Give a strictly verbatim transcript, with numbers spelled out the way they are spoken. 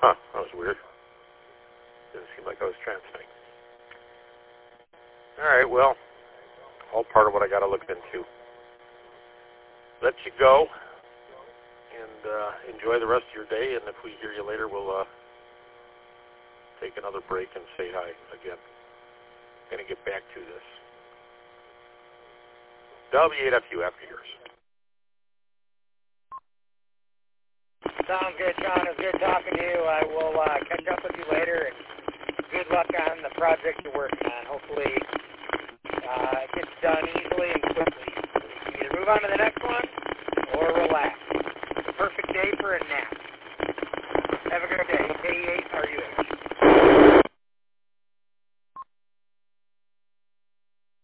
Huh, that was weird. Didn't seem like I was transmitting. All right, well, all part of what I got to look into. Let you go, and uh, enjoy the rest of your day, and if we hear you later, we'll uh, take another break and say hi again. Going to get back to this. W eight F U after yours. Sounds good, Sean. It was good talking to you. I will uh, catch up with you later, and good luck on the project you're working on. Hopefully uh, it gets done easily and quickly. We can either move on to the next one,